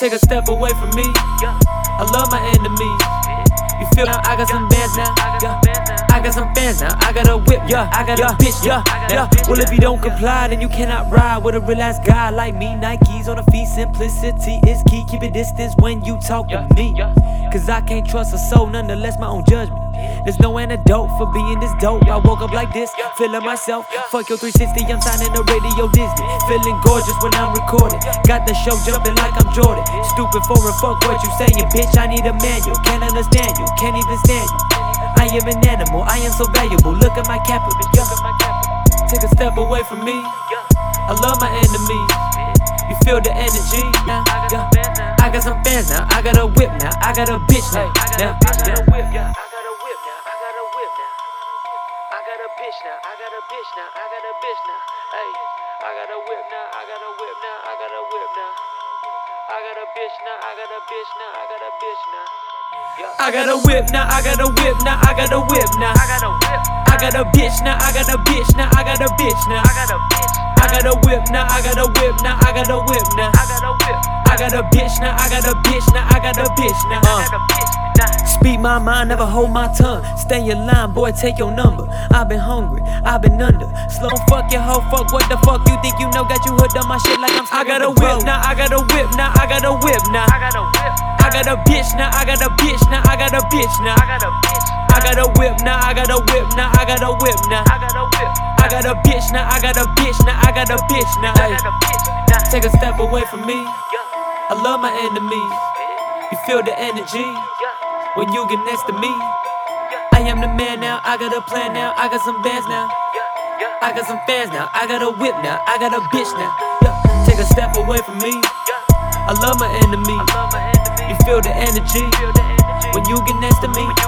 Take a step away from me. I love my enemies. You feel now? I got some bands now. I got some fans now. I got a whip, I got a bitch, Well, if you don't comply, then you cannot ride with a real ass guy like me. Nikes on the feet, simplicity is key. Keep a distance when you talk to me, cause I can't trust a soul, nonetheless my own judgment. There's no antidote for being this dope. I woke up like this, feeling myself. Fuck your 360, I'm signing the radio Disney. Feeling gorgeous when I'm recording. Got the show jumping like I'm Jordan. Stupid foreign, fuck what you saying, bitch. I need a manual, can't understand you, can't even stand you. I am an animal, I am so valuable. Look at my capital. Take a step away from me. I love my enemies. You feel the energy now? I got some fans now. I got a whip now. I got a bitch now. I got a bitch now. I got a whip now. I got a whip now. I got a bitch now. I got a bitch now. I got a bitch now. Hey, I got a whip now. I got a whip now. I got a whip now. I got a bitch now. I got a bitch now. I got a bitch now. I got a whip now, I got a whip now, I got a whip now. I got a whip. I got a bitch now, I got a bitch now, I got a bitch now. I got a bitch. I got a whip now, I got a whip now, I got a whip now. I got a whip. I got a bitch now, I got a bitch now, I got a bitch now. I got a bitch now. Speak my mind, never hold my tongue. Stay in line, boy, take your number. I've been hungry, I've been under. Slow fuck your hoe, fuck what the fuck you think you know? Got you hooked on my shit like I'm I got a whip now, I got a whip now, I got a whip now. I got a whip. I got a bitch now, I got a bitch now, I got a bitch now. I got a bitch. I got a whip now, I got a whip now, I got a whip now. I got a whip. I got a bitch now, I got a bitch now, I got a bitch now. Ay. Take a step away from me. I love my enemies. You feel the energy when you get next to me. I am the man now, I got a plan now, I got some bands now. I got some fans now, I got a whip now, I got a bitch now. Take a step away from me. I love my enemies. You feel the energy when you get next to me.